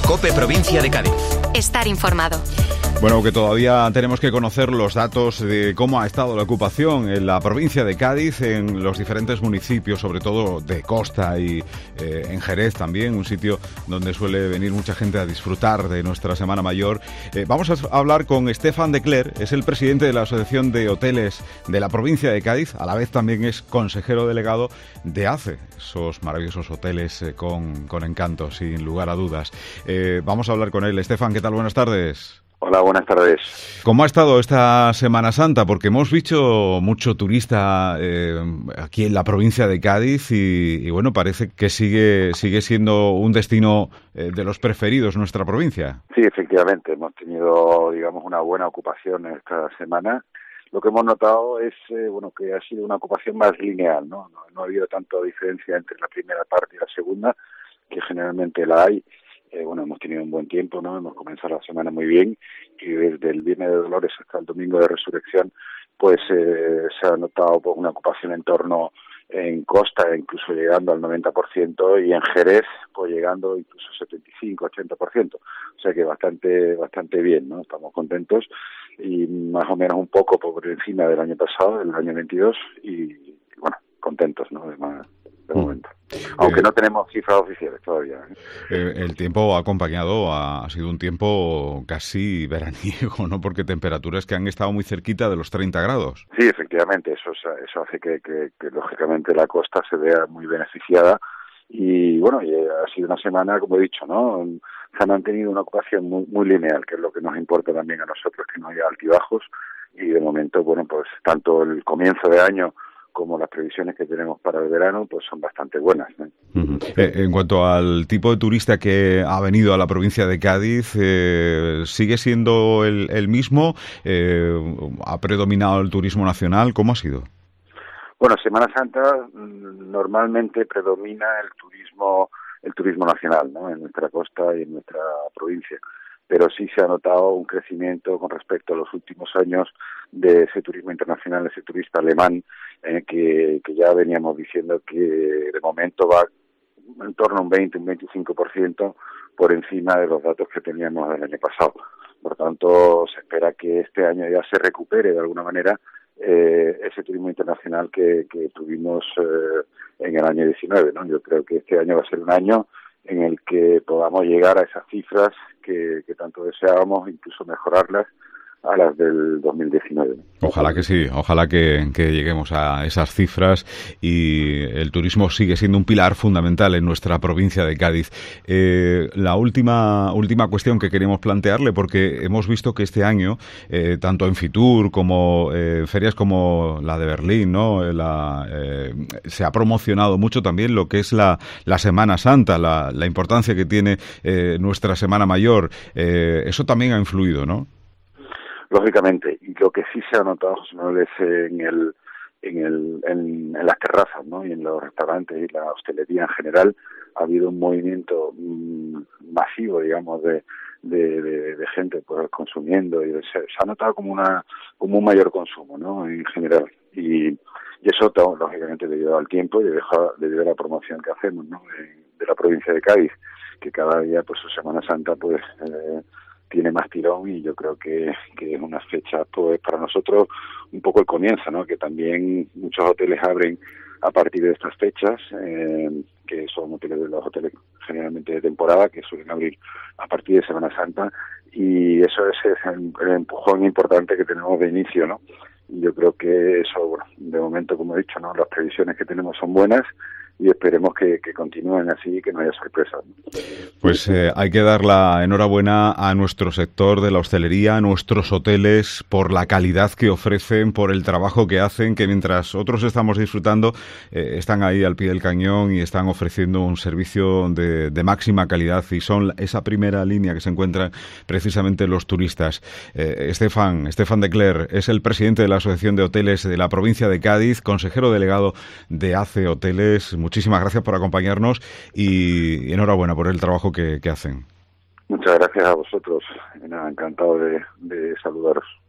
COPE Provincia de Cádiz. Estar informado. Bueno, que todavía tenemos que conocer los datos de cómo ha estado la ocupación en la provincia de Cádiz, en los diferentes municipios, sobre todo de costa y en Jerez también, un sitio donde suele venir mucha gente a disfrutar de nuestra Semana Mayor. Vamos a hablar con Stefan de Cler, es el presidente de la Asociación de Hoteles de la provincia de Cádiz, a la vez también es consejero delegado de ACE, esos maravillosos hoteles con encanto, sin lugar a dudas. Vamos a hablar con él. Stefan, ¿qué tal? Buenas tardes. Hola, buenas tardes. ¿Cómo ha estado esta Semana Santa? Porque hemos visto mucho turista aquí en la provincia de Cádiz y bueno, parece que sigue siendo un destino de los preferidos en nuestra provincia. Sí, efectivamente, hemos tenido, digamos, una buena ocupación esta semana. Lo que hemos notado es que ha sido una ocupación más lineal, ¿no? No ha habido tanta diferencia entre la primera parte y la segunda, que generalmente la hay. Hemos tenido un buen tiempo, ¿no? Hemos comenzado la semana muy bien y desde el Viernes de Dolores hasta el Domingo de Resurrección, pues se ha notado una ocupación en torno en costa, incluso llegando al 90%, y en Jerez, pues llegando incluso 75-80%. O sea que bastante bien, ¿no? Estamos contentos y más o menos un poco por encima del año pasado, del año 22, y bueno, contentos, ¿no? De momento. Aunque no tenemos cifras oficiales todavía. El tiempo ha acompañado, ha sido un tiempo casi veraniego, ¿no? Porque temperaturas que han estado muy cerquita de los 30 grados. Sí, efectivamente, eso hace que lógicamente la costa se vea muy beneficiada y bueno, y ha sido una semana, como he dicho, ¿no? Se ha mantenido una ocupación muy lineal, que es lo que nos importa también a nosotros, que no haya altibajos, y de momento, bueno, pues tanto el comienzo de año como las previsiones que tenemos para el verano, pues son bastante buenas, ¿no? En cuanto al tipo de turista que ha venido a la provincia de Cádiz, ¿sigue siendo el mismo? ¿Ha predominado el turismo nacional? ¿Cómo ha sido? Bueno, Semana Santa normalmente predomina el turismo nacional, ¿no? En nuestra costa y en nuestra provincia. Pero sí se ha notado un crecimiento con respecto a los últimos años de ese turismo internacional, ese turista alemán, que ya veníamos diciendo que de momento va en torno a un 20-25% por encima de los datos que teníamos del año pasado. Por tanto, se espera que este año ya se recupere de alguna manera ese turismo internacional que tuvimos en el año 19, ¿no? Yo creo que este año va a ser un año en el que podamos llegar a esas cifras que tanto deseábamos, incluso mejorarlas a las del 2019. Ojalá que sí, ojalá que lleguemos a esas cifras, y el turismo sigue siendo un pilar fundamental en nuestra provincia de Cádiz. La última cuestión que queremos plantearle, porque hemos visto que este año, tanto en Fitur como ferias como la de Berlín, ¿no? Se ha promocionado mucho también lo que es la Semana Santa, la importancia que tiene nuestra Semana Mayor. Eso también ha influido, ¿no? Lógicamente, y lo que sí se ha notado, José Manuel, es en las terrazas, ¿no? Y en los restaurantes y la hostelería en general ha habido un movimiento masivo, digamos, de gente pues consumiendo, y se ha notado como un mayor consumo, ¿no? En general, y eso lógicamente debido al tiempo y debido a la promoción que hacemos, ¿no? De la provincia de Cádiz, que cada día pues su Semana Santa pues tiene más tirón, y yo creo que es una fecha pues para nosotros un poco el comienzo, ¿no? Que también muchos hoteles abren a partir de estas fechas, que son los hoteles generalmente de temporada, que suelen abrir a partir de Semana Santa, y eso es el empujón importante que tenemos de inicio, ¿no? Y yo creo que eso, bueno, de momento, como he dicho, ¿no? Las previsiones que tenemos son buenas, y esperemos que continúen así y que no haya sorpresas. Pues hay que dar la enhorabuena a nuestro sector de la hostelería, a nuestros hoteles, por la calidad que ofrecen, por el trabajo que hacen, que mientras otros estamos disfrutando, están ahí al pie del cañón y están ofreciendo un servicio de máxima calidad, y son esa primera línea que se encuentran precisamente los turistas. Stefan de Cler es el presidente de la Asociación de Hoteles de la provincia de Cádiz, consejero delegado de ACE Hoteles. Muchísimas gracias por acompañarnos y enhorabuena por el trabajo que hacen. Muchas gracias a vosotros. Encantado de saludaros.